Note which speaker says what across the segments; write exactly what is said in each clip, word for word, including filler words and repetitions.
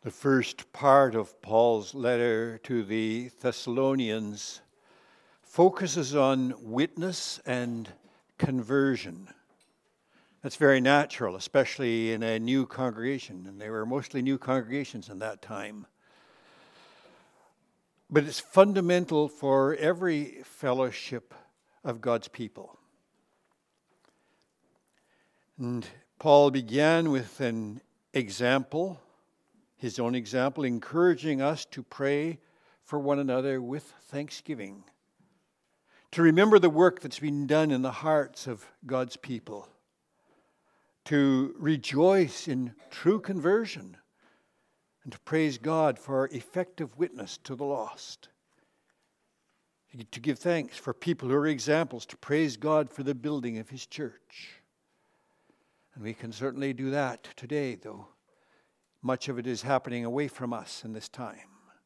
Speaker 1: The first part of Paul's letter to the Thessalonians focuses on witness and conversion. That's very natural, especially in a new congregation, and they were mostly new congregations in that time. But it's fundamental for every fellowship of God's people. And Paul began with an example, his own example, encouraging us to pray for one another with thanksgiving, to remember the work that's been done in the hearts of God's people, to rejoice in true conversion, and to praise God for effective witness to the lost, to give thanks for people who are examples, to praise God for the building of His church. And we can certainly do that today, though much of it is happening away from us in this time.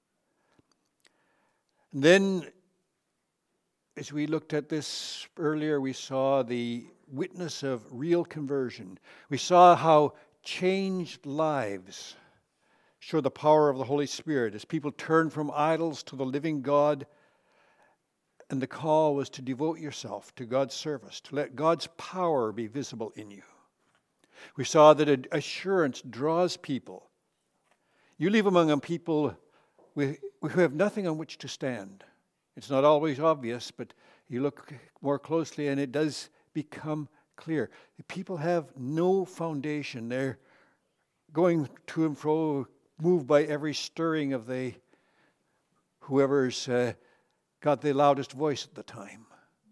Speaker 1: And then, as we looked at this earlier, we saw the witness of real conversion. We saw how changed lives show the power of the Holy Spirit as people turn from idols to the living God. And the call was to devote yourself to God's service, to let God's power be visible in you. We saw that assurance draws people. You live among people who have nothing on which to stand. It's not always obvious, but you look more closely and it does become clear. People have no foundation. They're going to and fro, moved by every stirring of the whoever's uh, got the loudest voice at the time.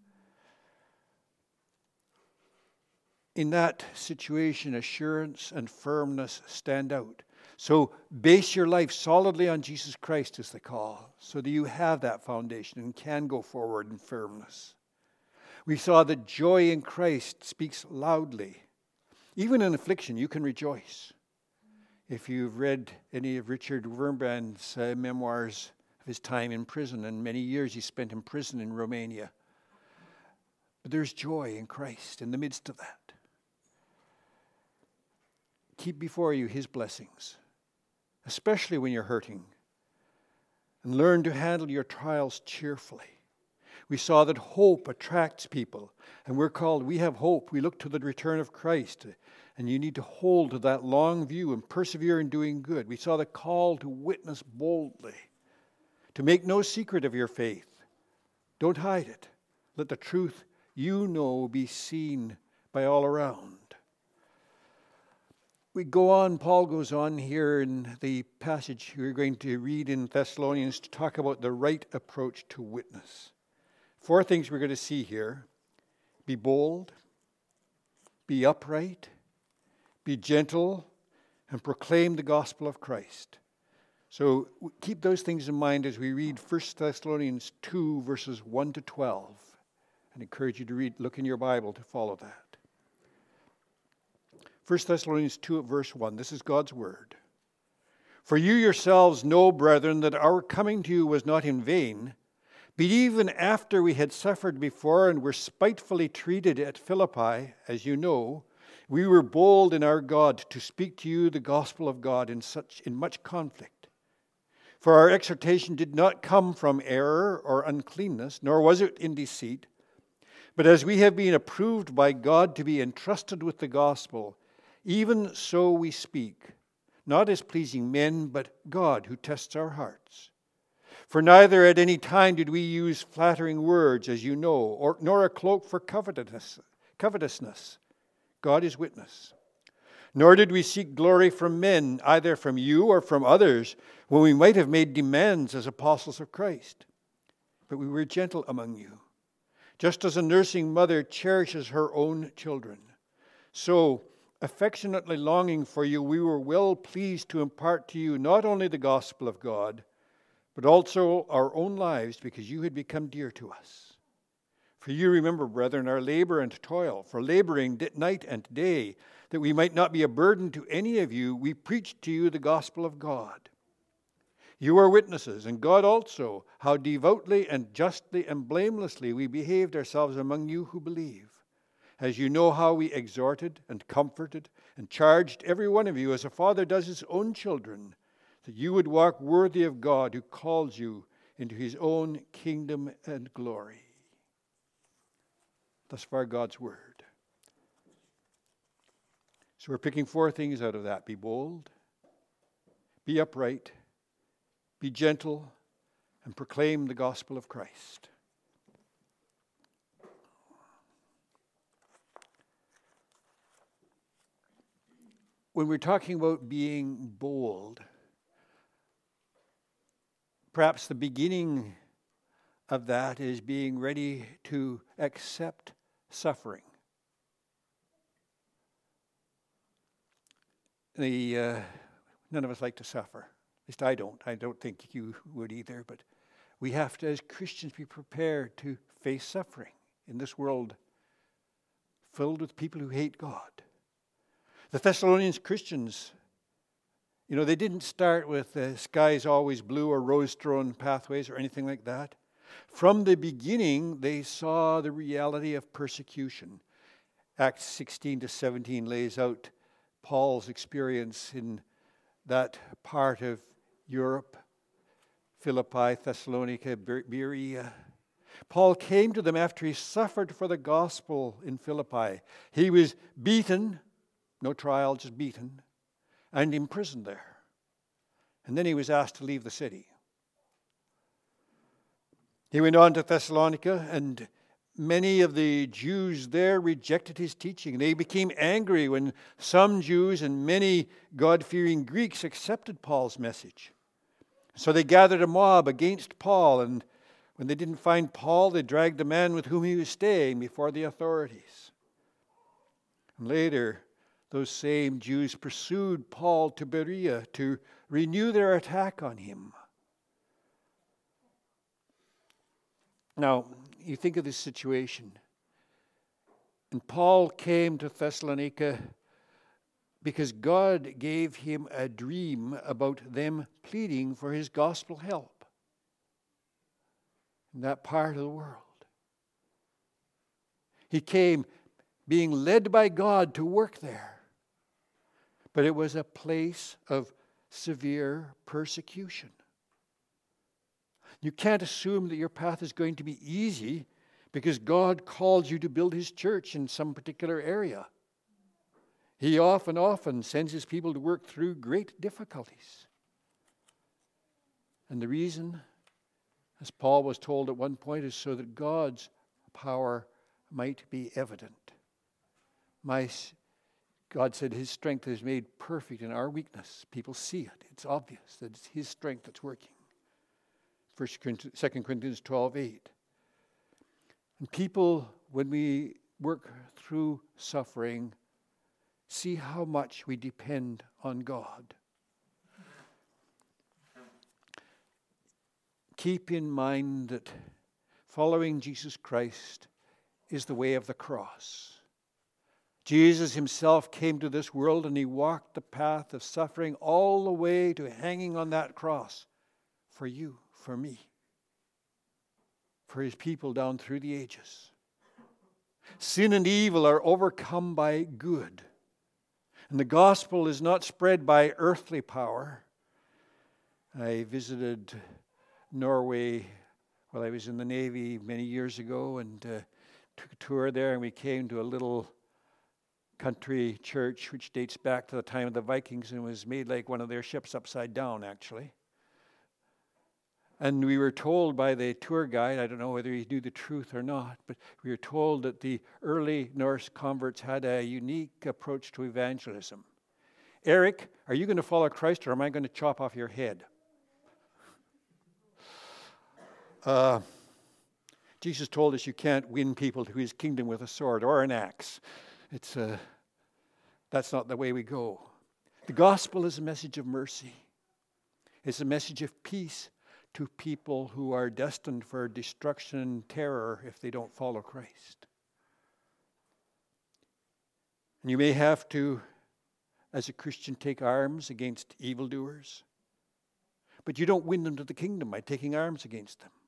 Speaker 1: In that situation, assurance and firmness stand out. So base your life solidly on Jesus Christ is the call, so that you have that foundation and can go forward in firmness. We saw that joy in Christ speaks loudly. Even in affliction, you can rejoice. If you've read any of Richard Wurmbrand's uh, memoirs of his time in prison, and many years he spent in prison in Romania. But there's joy in Christ in the midst of that. Keep before you His blessings, especially when you're hurting, and learn to handle your trials cheerfully. We saw that hope attracts people, and we're called, we have hope. We look to the return of Christ, and you need to hold to that long view and persevere in doing good. We saw the call to witness boldly, to make no secret of your faith. Don't hide it. Let the truth you know be seen by all around. We go on, Paul goes on here in the passage we're going to read in Thessalonians to talk about the right approach to witness. Four things we're going to see here. Be bold, be upright, be gentle, and proclaim the gospel of Christ. So keep those things in mind as we read First Thessalonians two, verses one to twelve. I encourage you to read, look in your Bible to follow that. First Thessalonians two, verse one. This is God's word. For you yourselves know, brethren, that our coming to you was not in vain, but even after we had suffered before and were spitefully treated at Philippi, as you know, we were bold in our God to speak to you the gospel of God in such in much conflict. For our exhortation did not come from error or uncleanness, nor was it in deceit, but as we have been approved by God to be entrusted with the gospel, even so we speak, not as pleasing men, but God who tests our hearts. For neither at any time did we use flattering words, as you know, or nor a cloak for covetousness. covetousness. God is witness. Nor did we seek glory from men, either from you or from others, when we might have made demands as apostles of Christ. But we were gentle among you, just as a nursing mother cherishes her own children. So, affectionately longing for you, we were well pleased to impart to you not only the gospel of God, but also our own lives, because you had become dear to us. For you remember, brethren, our labor and toil, for laboring night and day, that we might not be a burden to any of you, we preached to you the gospel of God. You are witnesses, and God also, how devoutly and justly and blamelessly we behaved ourselves among you who believe. As you know how we exhorted and comforted and charged every one of you as a father does his own children, that you would walk worthy of God who calls you into his own kingdom and glory. Thus far, God's word. So we're picking four things out of that. Be bold, be upright, be gentle, and proclaim the gospel of Christ. When we're talking about being bold, perhaps the beginning of that is being ready to accept suffering. The uh, none of us like to suffer. At least I don't. I don't think you would either. But we have to, as Christians, be prepared to face suffering in this world filled with people who hate God. The Thessalonians Christians, you know, they didn't start with uh, skies always blue or rose-strewn pathways or anything like that. From the beginning, they saw the reality of persecution. Acts sixteen to seventeen lays out Paul's experience in that part of Europe, Philippi, Thessalonica, Berea. Paul came to them after he suffered for the gospel in Philippi. He was beaten, no trial, just beaten, and imprisoned there. And then he was asked to leave the city. He went on to Thessalonica, and many of the Jews there rejected his teaching. They became angry when some Jews and many God-fearing Greeks accepted Paul's message. So they gathered a mob against Paul, and when they didn't find Paul, they dragged the man with whom he was staying before the authorities. And later, those same Jews pursued Paul to Berea to renew their attack on him. Now, you think of this situation. And Paul came to Thessalonica because God gave him a dream about them pleading for his gospel help in that part of the world. He came being led by God to work there. But it was a place of severe persecution. You can't assume that your path is going to be easy because God called you to build his church in some particular area. He often, often sends his people to work through great difficulties. And the reason, as Paul was told at one point, is so that God's power might be evident. My, God said his strength is made perfect in our weakness. People see it. It's obvious that it's his strength that's working. Second Corinthians twelve eight. And people, when we work through suffering, see how much we depend on God. Keep in mind that following Jesus Christ is the way of the cross. Jesus himself came to this world and he walked the path of suffering all the way to hanging on that cross for you, for me, for his people down through the ages. Sin and evil are overcome by good. And the gospel is not spread by earthly power. I visited Norway while I was in the Navy many years ago and uh, took a tour there, and we came to a little country church which dates back to the time of the Vikings and was made like one of their ships upside down, actually. And we were told by the tour guide, I don't know whether he knew the truth or not, but we were told that the early Norse converts had a unique approach to evangelism. Eric, are you going to follow Christ or am I going to chop off your head? Uh, Jesus told us you can't win people to his kingdom with a sword or an axe. It's uh, that's not the way we go. The gospel is a message of mercy. It's a message of peace to people who are destined for destruction and terror if they don't follow Christ. And you may have to, as a Christian, take arms against evildoers, but you don't win them to the kingdom by taking arms against them.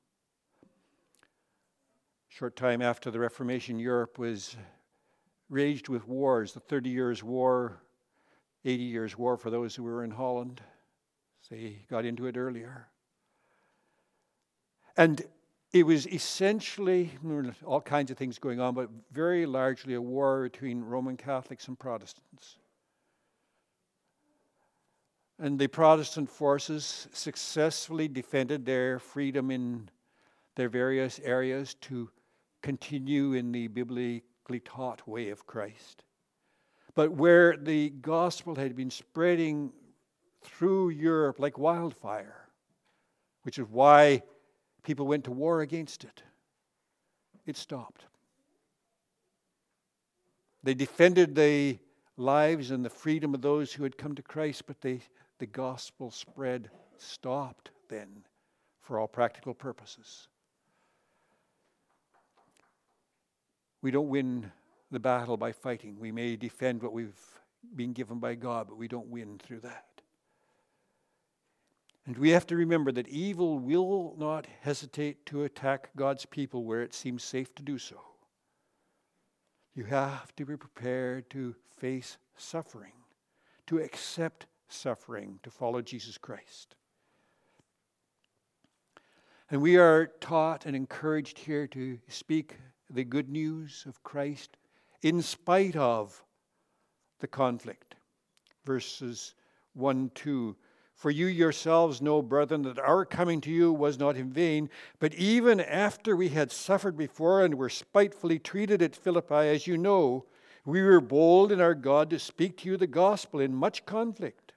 Speaker 1: Short time after the Reformation, Europe was raged with wars, the Thirty Years' War, eighty Years' War for those who were in Holland, They got into it earlier. And it was essentially, all kinds of things going on, but very largely a war between Roman Catholics and Protestants. And the Protestant forces successfully defended their freedom in their various areas to continue in the biblically taught way of Christ. But where the gospel had been spreading through Europe like wildfire, which is why people went to war against it, it stopped. They defended the lives and the freedom of those who had come to Christ, but they, the gospel spread stopped then for all practical purposes. We don't win the battle by fighting. We may defend what we've been given by God, but we don't win through that. And we have to remember that evil will not hesitate to attack God's people where it seems safe to do so. You have to be prepared to face suffering, to accept suffering, to follow Jesus Christ. And we are taught and encouraged here to speak the good news of Christ in spite of the conflict. Verses one, two. For you yourselves know, brethren, that our coming to you was not in vain, but even after we had suffered before and were spitefully treated at Philippi, as you know, we were bold in our God to speak to you the gospel in much conflict.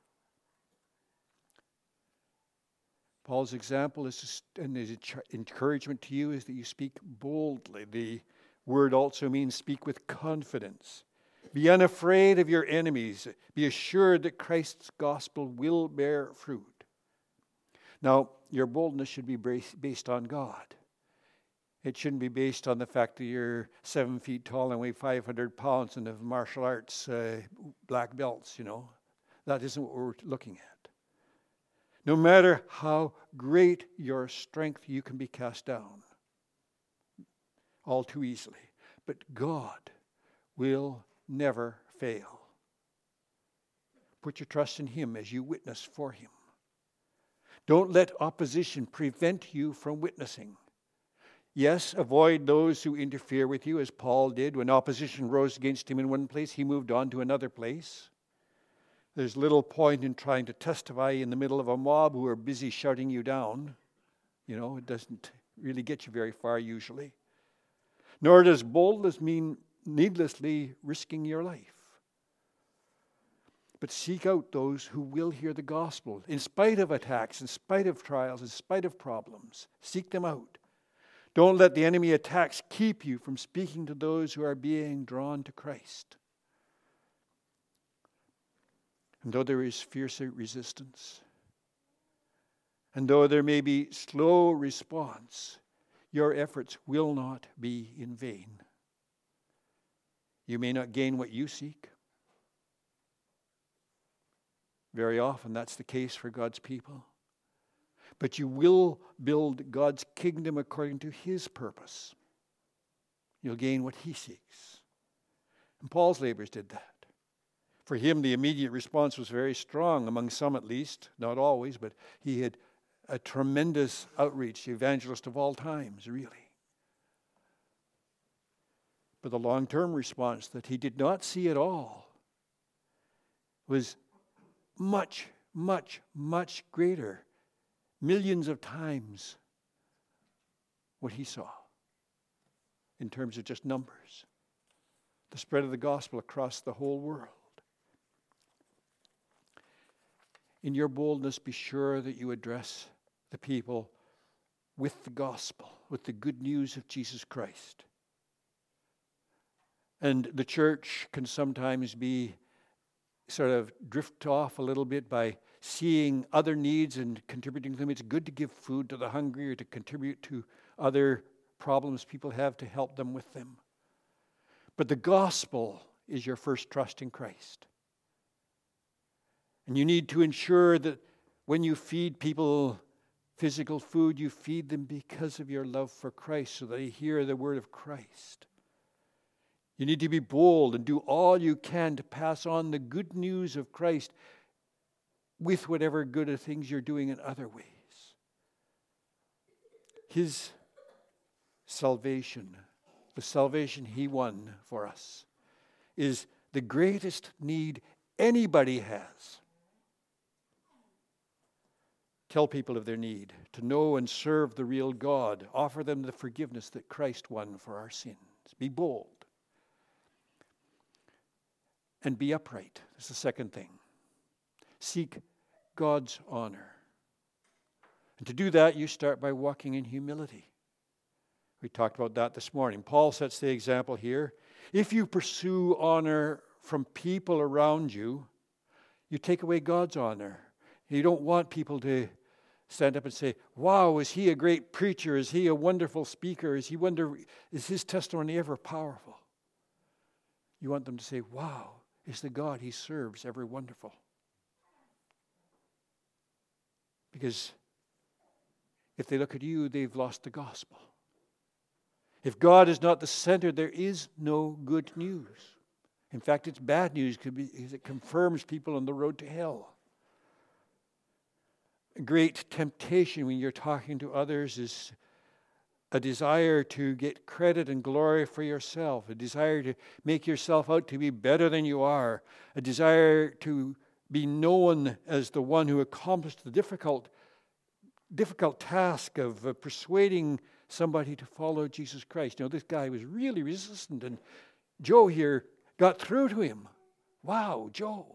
Speaker 1: Paul's example is, and his encouragement to you is that you speak boldly. The word also means speak with confidence. Be unafraid of your enemies. Be assured that Christ's gospel will bear fruit. Now, your boldness should be based on God. It shouldn't be based on the fact that you're seven feet tall and weigh five hundred pounds and have martial arts uh, black belts, you know. That isn't what we're looking at. No matter how great your strength, you can be cast down all too easily. But God will never fail. Put your trust in Him as you witness for Him. Don't let opposition prevent you from witnessing. Yes, avoid those who interfere with you, as Paul did. When opposition rose against him in one place, he moved on to another place. There's little point in trying to testify in the middle of a mob who are busy shouting you down. You know, it doesn't really get you very far usually. Nor does boldness mean needlessly risking your life. But seek out those who will hear the gospel. In spite of attacks, in spite of trials, in spite of problems, seek them out. Don't let the enemy attacks keep you from speaking to those who are being drawn to Christ. And though there is fierce resistance, and though there may be slow response, your efforts will not be in vain. You may not gain what you seek. Very often that's the case for God's people. But you will build God's kingdom according to His purpose. You'll gain what He seeks. And Paul's labors did that. For him, the immediate response was very strong, among some at least, not always, but he had a tremendous outreach, evangelist of all times, really. But the long-term response that he did not see at all was much, much, much greater, millions of times what he saw in terms of just numbers. The spread of the gospel across the whole world. In your boldness, be sure that you address the people with the gospel, with the good news of Jesus Christ. And the church can sometimes be sort of drift off a little bit by seeing other needs and contributing to them. It's good to give food to the hungry or to contribute to other problems people have to help them with them. But the gospel is your first trust in Christ. And you need to ensure that when you feed people physical food, you feed them because of your love for Christ, so that they hear the word of Christ. You need to be bold and do all you can to pass on the good news of Christ with whatever good things you're doing in other ways. His salvation, the salvation He won for us, is the greatest need anybody has. Tell people of their need, to know and serve the real God. Offer them the forgiveness that Christ won for our sins. Be bold. And be upright. That's the second thing. Seek God's honor. And to do that, you start by walking in humility. We talked about that this morning. Paul sets the example here. If you pursue honor from people around you, you take away God's honor. You don't want people to stand up and say, wow, is he a great preacher? Is he a wonderful speaker? Is he wonder, is his testimony ever powerful? You want them to say, wow, is the God he serves ever wonderful? Because if they look at you, they've lost the gospel. If God is not the center, there is no good news. In fact, it's bad news because it confirms people on the road to hell. A great temptation when you're talking to others is a desire to get credit and glory for yourself, a desire to make yourself out to be better than you are, a desire to be known as the one who accomplished the difficult, difficult task of uh, persuading somebody to follow Jesus Christ. You know, this guy was really resistant, and Joe here got through to him. Wow, Joe.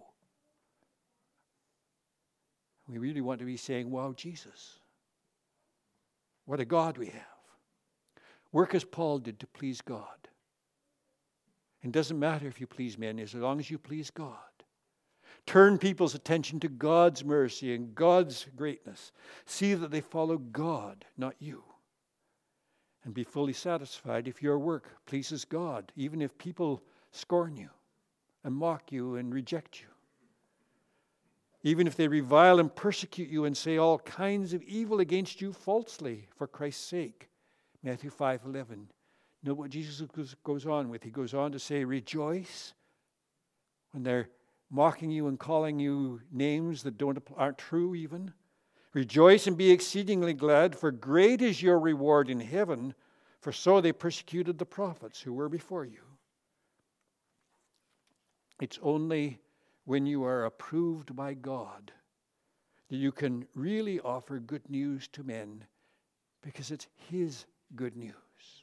Speaker 1: We really want to be saying, wow, Jesus. What a God we have. Work as Paul did to please God. It doesn't matter if you please men, as long as you please God. Turn people's attention to God's mercy and God's greatness. See that they follow God, not you. And be fully satisfied if your work pleases God, even if people scorn you and mock you and reject you. Even if they revile and persecute you and say all kinds of evil against you falsely for Christ's sake. Matthew five eleven. Know what Jesus goes on with? He goes on to say, rejoice when they're mocking you and calling you names that don't aren't true even. Rejoice and be exceedingly glad, for great is your reward in heaven, for so they persecuted the prophets who were before you. It's only when you are approved by God that you can really offer good news to men, because it's His good news.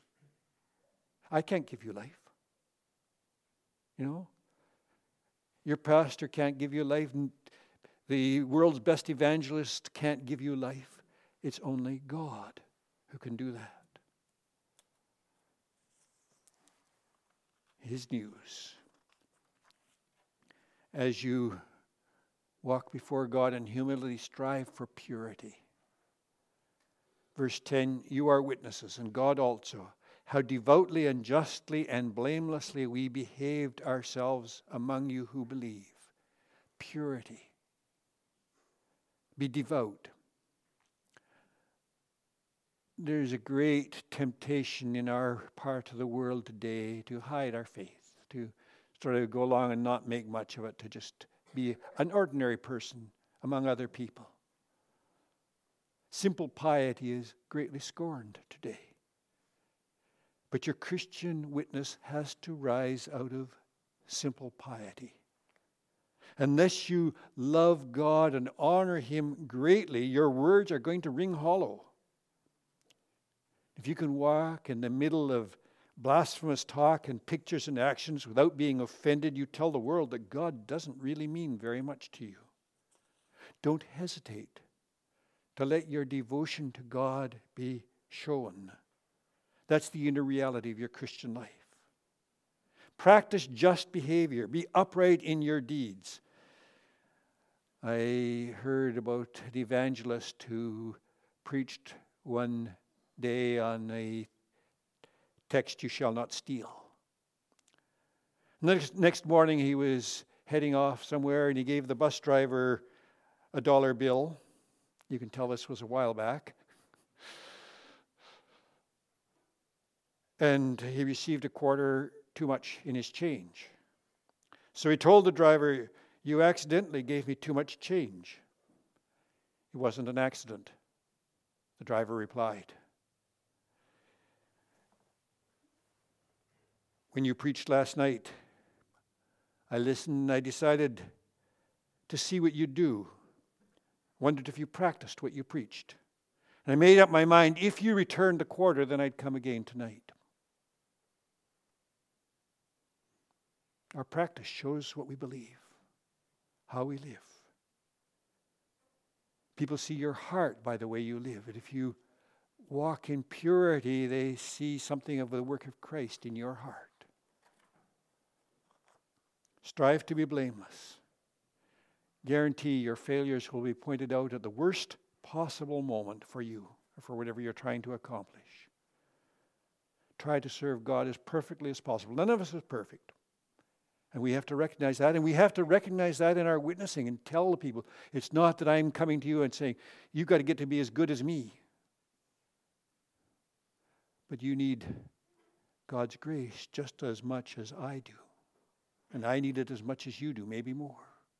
Speaker 1: I can't give you life. You know? Your pastor can't give you life. The world's best evangelist can't give you life. It's only God who can do that. His news. As you walk before God in humility, strive for purity. Verse ten, you are witnesses, and God also, how devoutly and justly and blamelessly we behaved ourselves among you who believe. Purity. Be devout. There's a great temptation in our part of the world today to hide our faith, to sort of go along and not make much of it, to just be an ordinary person among other people. Simple piety is greatly scorned today. But your Christian witness has to rise out of simple piety. Unless you love God and honor Him greatly, your words are going to ring hollow. If you can walk in the middle of blasphemous talk and pictures and actions without being offended, you tell the world that God doesn't really mean very much to you. Don't hesitate to let your devotion to God be shown. That's the inner reality of your Christian life. Practice just behavior. Be upright in your deeds. I heard about an evangelist who preached one day on a text, you shall not steal. Next, next morning he was heading off somewhere and he gave the bus driver a dollar bill. You can tell this was a while back. And he received a quarter too much in his change. So he told the driver, you accidentally gave me too much change. It wasn't an accident, the driver replied. When you preached last night, I listened and I decided to see what you'd do. Wondered if you practiced what you preached. And I made up my mind, if you returned the quarter, then I'd come again tonight. Our practice shows what we believe, how we live. People see your heart by the way you live. And if you walk in purity, they see something of the work of Christ in your heart. Strive to be blameless. Guarantee your failures will be pointed out at the worst possible moment for you or for whatever you're trying to accomplish. Try to serve God as perfectly as possible. None of us is perfect. And we have to recognize that. And we have to recognize that in our witnessing and tell the people, it's not that I'm coming to you and saying, you've got to get to be as good as me. But you need God's grace just as much as I do. And I need it as much as you do, maybe more.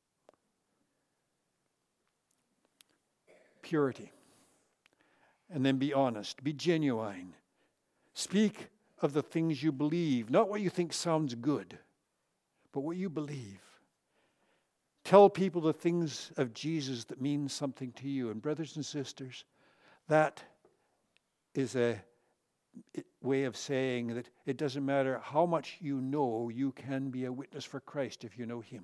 Speaker 1: Purity. And then be honest. Be genuine. Speak of the things you believe, not what you think sounds good, but what you believe. Tell people the things of Jesus that mean something to you. And brothers and sisters, that is a way of saying that it doesn't matter how much you know, you can be a witness for Christ if you know Him.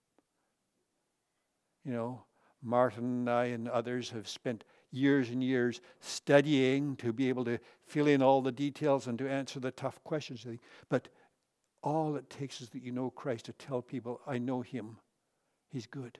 Speaker 1: You know, Martin and I and others have spent years and years studying to be able to fill in all the details and to answer the tough questions. But all it takes is that you know Christ to tell people, I know Him. He's good.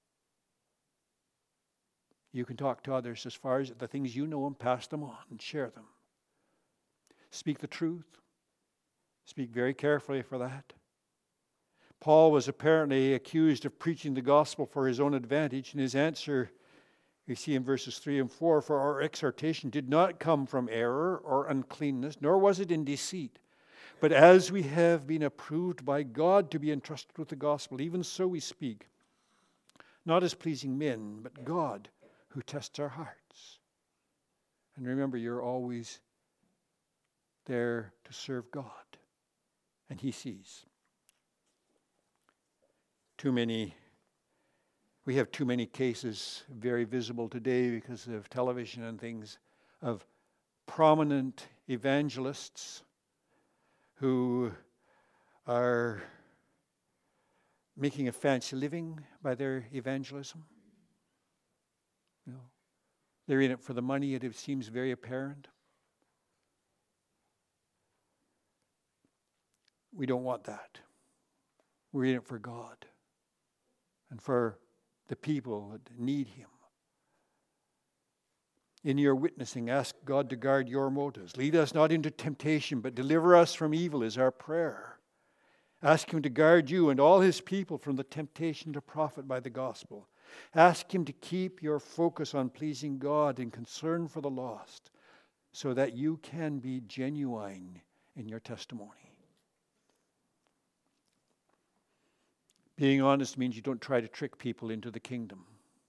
Speaker 1: You can talk to others as far as the things you know and pass them on and share them. Speak the truth. Speak very carefully for that. Paul was apparently accused of preaching the gospel for his own advantage, and his answer, you see in verses three and four, for our exhortation did not come from error or uncleanness, nor was it in deceit. But as we have been approved by God to be entrusted with the gospel, even so we speak, not as pleasing men, but God who tests our hearts. And remember, you're always there to serve God, and He sees. Too many, we have too many cases very visible today because of television and things of prominent evangelists who are making a fancy living by their evangelism. You know, they're in it for the money, and it seems very apparent. We don't want that. We're in it for God and for the people that need Him. In your witnessing, ask God to guard your motives. Lead us not into temptation, but deliver us from evil is our prayer. Ask Him to guard you and all His people from the temptation to profit by the gospel. Ask Him to keep your focus on pleasing God and concern for the lost, so that you can be genuine in your testimony. Being honest means you don't try to trick people into the kingdom.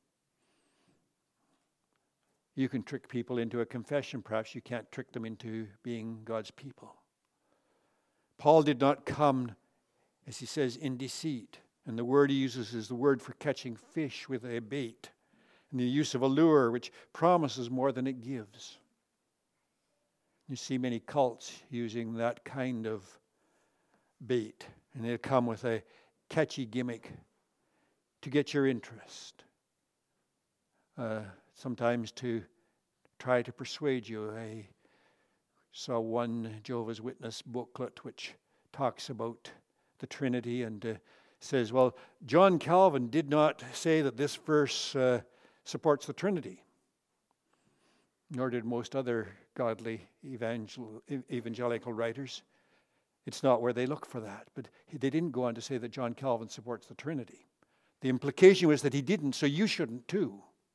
Speaker 1: You can trick people into a confession. Perhaps you can't trick them into being God's people. Paul did not come, as he says, in deceit. And the word he uses is the word for catching fish with a bait. And the use of a lure which promises more than it gives. You see many cults using that kind of bait. And they'll come with a catchy gimmick to get your interest. Uh, sometimes to try to persuade you. I saw one Jehovah's Witness booklet which talks about the Trinity and uh, says, well, John Calvin did not say that this verse uh, supports the Trinity, nor did most other godly evangel- evangelical writers. It's not where they look for that. But they didn't go on to say that John Calvin supports the Trinity. The implication was that he didn't, so you shouldn't too.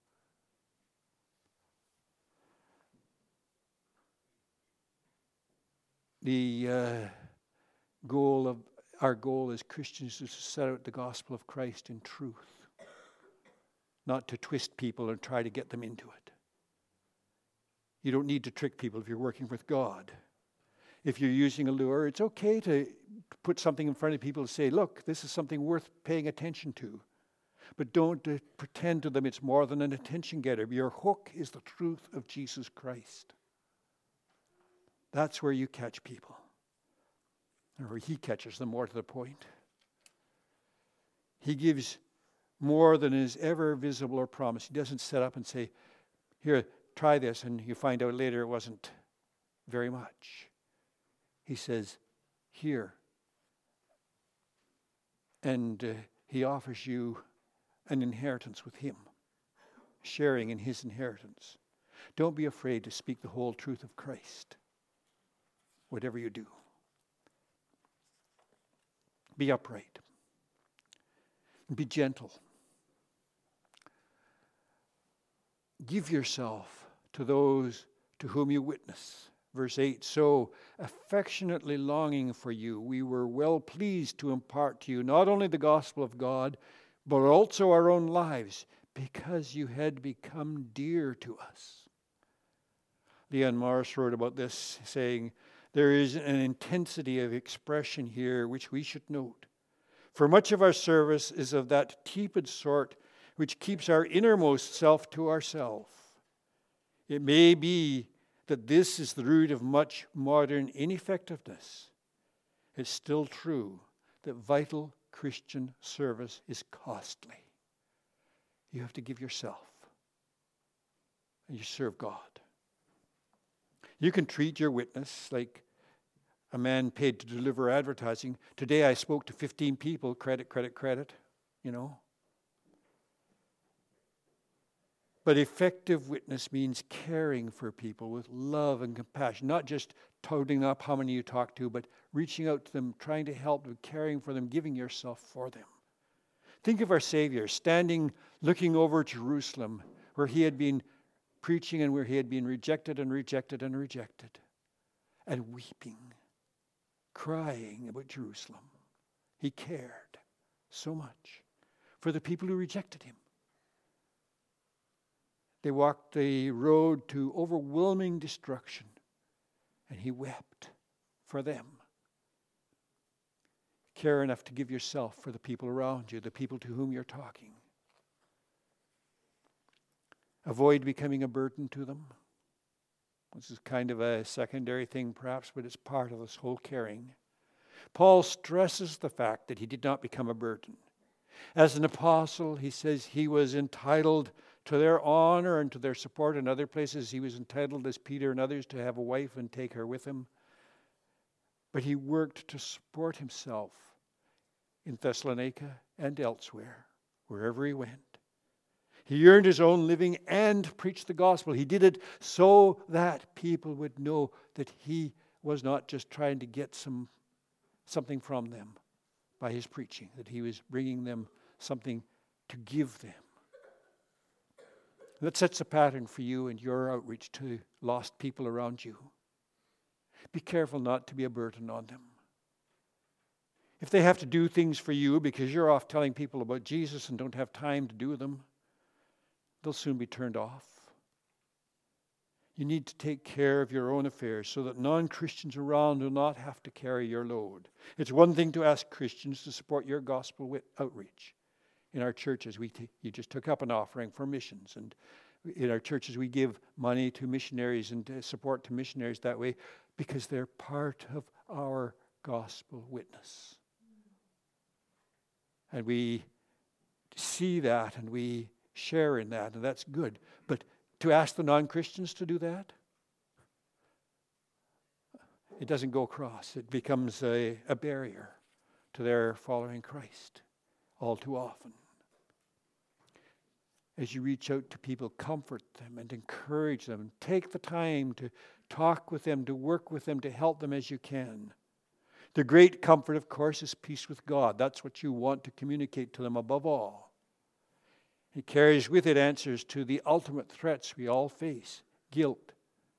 Speaker 1: The uh, goal of our goal as Christians is to set out the gospel of Christ in truth. not to twist people and try to get them into it. You don't need to trick people if you're working with God. If you're using a lure, it's okay to put something in front of people and say, look, this is something worth paying attention to. But don't uh, pretend to them it's more than an attention getter. Your hook is the truth of Jesus Christ. That's where you catch people. Or he catches them, more to the point. He gives more than is ever visible or promised. He doesn't set up and say, here, try this, and you find out later it wasn't very much. He says, here. And uh, he offers you an inheritance with him, sharing in his inheritance. Don't be afraid to speak the whole truth of Christ, whatever you do. Be upright. Be gentle. Give yourself to those to whom you witness. Verse eight, so affectionately longing for you, we were well pleased to impart to you not only the gospel of God, but also our own lives, because you had become dear to us. Leon Morris wrote about this, saying, there is an intensity of expression here which we should note. For much of our service is of that tepid sort which keeps our innermost self to ourselves. It may be that this is the root of much modern ineffectiveness. It's still true that vital Christian service is costly. You have to give yourself, and you serve God. You can treat your witness like a man paid to deliver advertising. Today I spoke to fifteen people, credit, credit, credit, you know. But effective witness means caring for people with love and compassion, not just toting up how many you talk to, but reaching out to them, trying to help them, caring for them, giving yourself for them. Think of our Savior standing, looking over Jerusalem, where he had been preaching and where he had been rejected and rejected and rejected, and weeping, crying about Jerusalem. He cared so much for the people who rejected him. They walked the road to overwhelming destruction, and he wept for them. Care enough to give yourself for the people around you, the people to whom you're talking. Avoid becoming a burden to them. This is kind of a secondary thing perhaps, but it's part of this whole caring. Paul stresses the fact that he did not become a burden. As an apostle, he says he was entitled to their honor and to their support. In other places, he was entitled, as Peter and others, to have a wife and take her with him. But he worked to support himself in Thessalonica and elsewhere, wherever he went. He earned his own living and preached the gospel. He did it so that people would know that he was not just trying to get some something from them by his preaching, that he was bringing them something to give them. That sets a pattern for you and your outreach to lost people around you. Be careful not to be a burden on them. If they have to do things for you because you're off telling people about Jesus and don't have time to do them, they'll soon be turned off. You need to take care of your own affairs so that non-Christians around will not have to carry your load. It's one thing to ask Christians to support your gospel wit- outreach. In our churches, we t- you just took up an offering for missions. And in our churches, we give money to missionaries and to support to missionaries that way because they're part of our gospel witness. And we see that and we share in that, and that's good. But to ask the non-Christians to do that, it doesn't go across. It becomes a, a barrier to their following Christ all too often. As you reach out to people, comfort them and encourage them. Take the time to talk with them, to work with them, to help them as you can. The great comfort, of course, is peace with God. That's what you want to communicate to them above all. It carries with it answers to the ultimate threats we all face: guilt,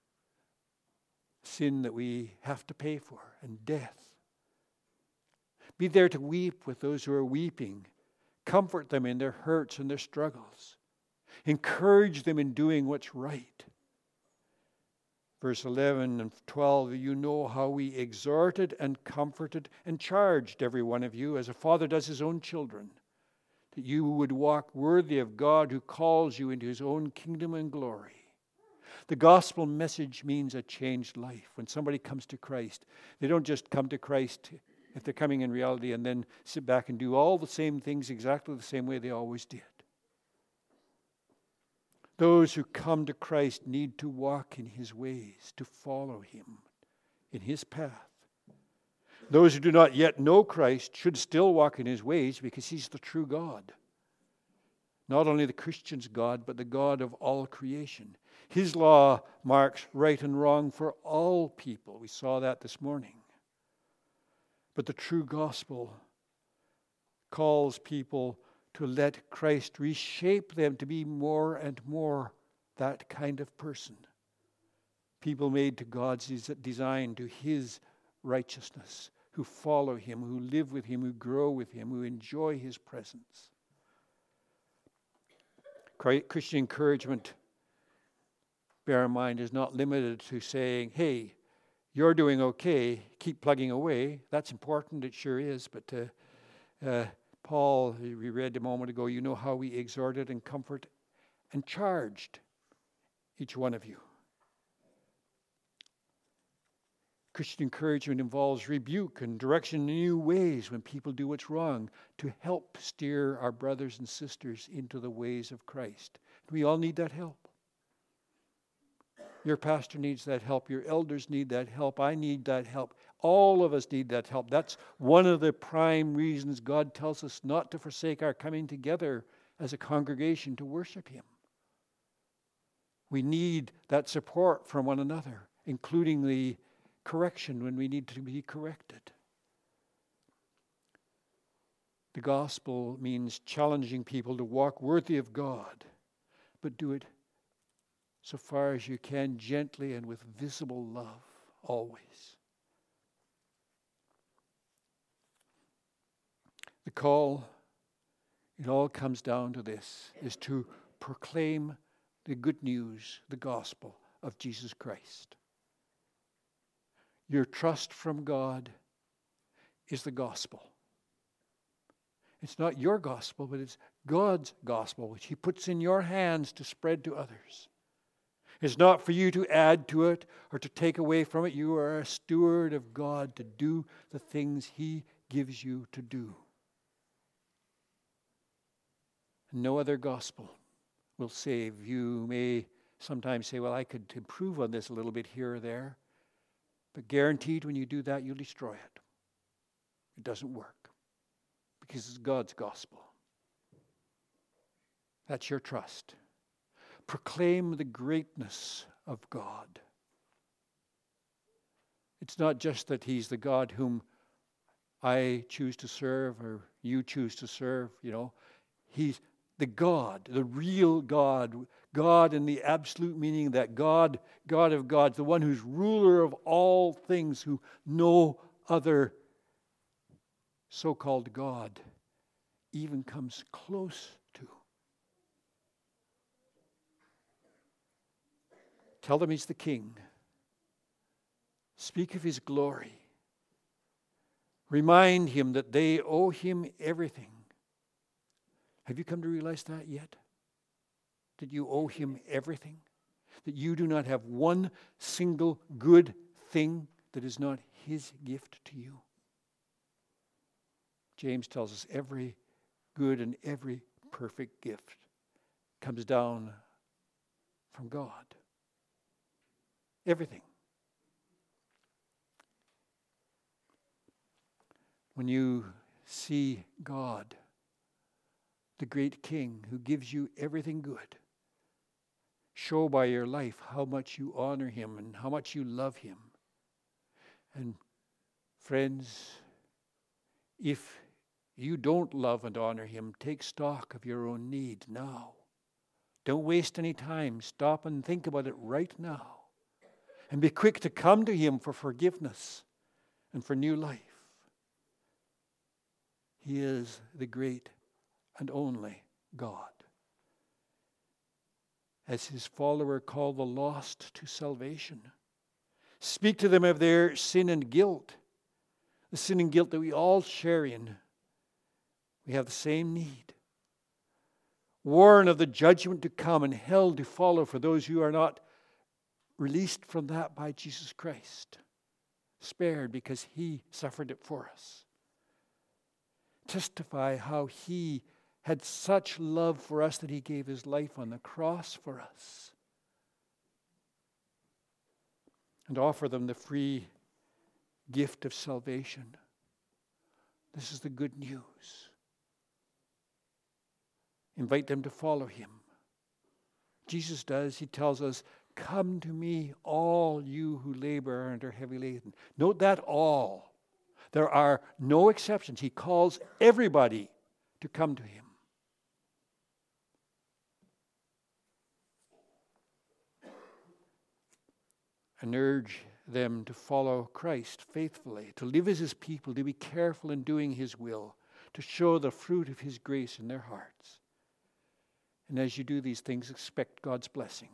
Speaker 1: sin that we have to pay for, and death. Be there to weep with those who are weeping. Comfort them in their hurts and their struggles. Encourage them in doing what's right. Verse eleven and twelve, you know how we exhorted and comforted and charged every one of you, as a father does his own children, that you would walk worthy of God who calls you into his own kingdom and glory. The gospel message means a changed life. When somebody comes to Christ, they don't just come to Christ if they're coming in reality and then sit back and do all the same things exactly the same way they always did. Those who come to Christ need to walk in his ways, to follow him in his path. Those who do not yet know Christ should still walk in his ways because he's the true God. Not only the Christian's God, but the God of all creation. His law marks right and wrong for all people. We saw that this morning. But the true gospel calls people to let Christ reshape them to be more and more that kind of person. People made to God's design, to his righteousness, who follow him, who live with him, who grow with him, who enjoy his presence. Christian encouragement, bear in mind, is not limited to saying, hey, you're doing okay, keep plugging away. That's important, it sure is, but uh, uh, Paul, we read a moment ago, you know how we exhorted and comforted and charged each one of you. Christian encouragement involves rebuke and direction in new ways when people do what's wrong, to help steer our brothers and sisters into the ways of Christ. We all need that help. Your pastor needs that help. Your elders need that help. I need that help. All of us need that help. That's one of the prime reasons God tells us not to forsake our coming together as a congregation to worship him. We need that support from one another, including the correction when we need to be corrected. The gospel means challenging people to walk worthy of God, but do it so far as you can, gently and with visible love, always. The call, it all comes down to this, is to proclaim the good news, the gospel of Jesus Christ. Your trust from God is the gospel. It's not your gospel, but it's God's gospel, which he puts in your hands to spread to others. It's not for you to add to it or to take away from it. You are a steward of God to do the things he gives you to do. No other gospel will save. You may sometimes say, well, I could improve on this a little bit here or there. But guaranteed when you do that, you'll destroy it. It doesn't work. Because it's God's gospel. That's your trust. Proclaim the greatness of God. It's not just that he's the God whom I choose to serve or you choose to serve, you know. He's the God, the real God, God in the absolute meaning that God, God of gods, the one who's ruler of all things, who no other so-called God even comes close to. Tell them he's the King. Speak of his glory. Remind him that they owe him everything. Have you come to realize that yet? That you owe him everything? That you do not have one single good thing that is not his gift to you? James tells us every good and every perfect gift comes down from God. Everything. When you see God, the great King who gives you everything good, show by your life how much you honor him and how much you love him. And friends, if you don't love and honor him, take stock of your own need now. Don't waste any time. Stop and think about it right now. And be quick to come to him for forgiveness and for new life. He is the great and only God. as his follower, call the lost to salvation. Speak to them of their sin and guilt, the sin and guilt that we all share in. We have the same need. Warn of the judgment to come and hell to follow for those who are not released from that by Jesus Christ, spared because he suffered it for us. Testify how he had such love for us that he gave his life on the cross for us. And offer them the free gift of salvation. This is the good news. Invite them to follow him. Jesus does. He tells us, come to me, all you who labor and are heavy laden. Note that all. There are no exceptions. He calls everybody to come to him. And urge them to follow Christ faithfully, to live as his people, to be careful in doing his will, to show the fruit of his grace in their hearts. And as you do these things, expect God's blessing.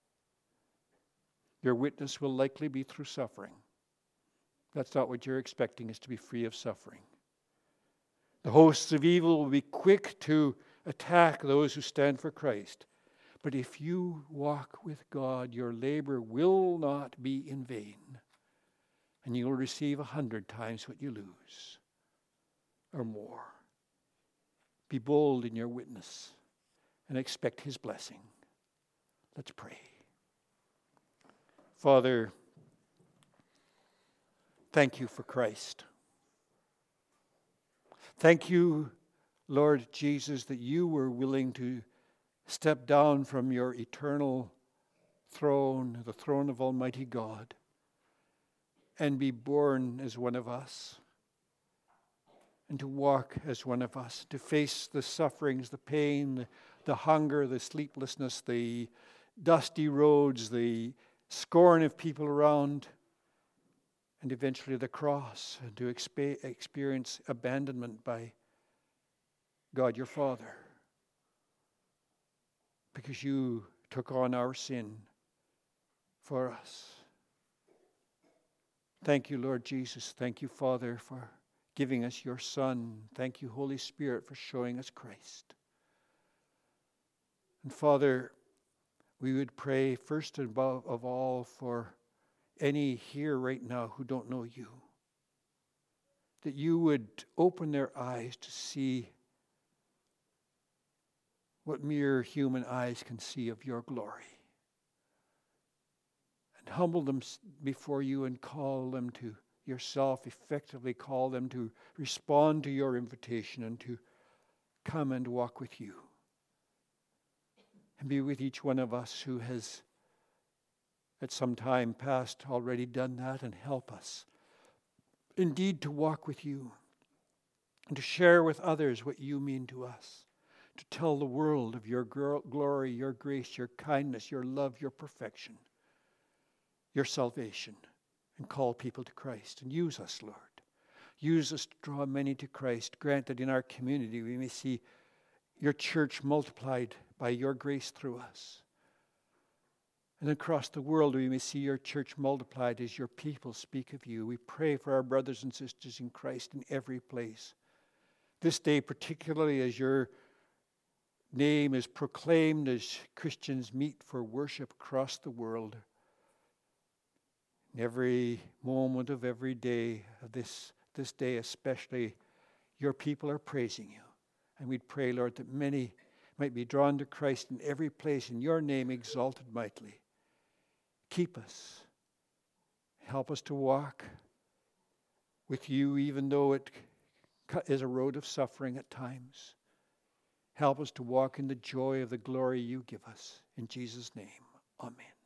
Speaker 1: Your witness will likely be through suffering. That's not what you're expecting, is to be free of suffering. The hosts of evil will be quick to attack those who stand for Christ. But if you walk with God, your labor will not be in vain. And you will receive a hundred times what you lose, or more. Be bold in your witness and expect his blessing. Let's pray. Father, thank you for Christ. Thank you, Lord Jesus, that you were willing to step down from your eternal throne, the throne of Almighty God, and be born as one of us, and to walk as one of us, to face the sufferings, the pain, the, the hunger, the sleeplessness, the dusty roads, the scorn of people around, and eventually the cross, and to exp- experience abandonment by God your Father, because you took on our sin for us. Thank you, Lord Jesus. Thank you, Father, for giving us your Son. Thank you, Holy Spirit, for showing us Christ. And Father, we would pray first and above of all for any here right now who don't know you, that you would open their eyes to see what mere human eyes can see of your glory, and humble them before you and call them to yourself, effectively call them to respond to your invitation and to come and walk with you. And be with each one of us who has at some time past already done that, and help us indeed to walk with you and to share with others what you mean to us, to tell the world of your glory, your grace, your kindness, your love, your perfection, your salvation, and call people to Christ. And use us, Lord. Use us to draw many to Christ. Grant that in our community we may see your church multiplied by your grace through us. And across the world we may see your church multiplied as your people speak of you. We pray for our brothers and sisters in Christ in every place. This day particularly, as your name is proclaimed, as Christians meet for worship across the world, in every moment of every day of this, this day especially, your people are praising you. And we'd pray, Lord, that many might be drawn to Christ in every place, in your name exalted mightily. Keep us. Help us to walk with you, even though it is a road of suffering at times. Help us to walk in the joy of the glory you give us. In Jesus' name, amen.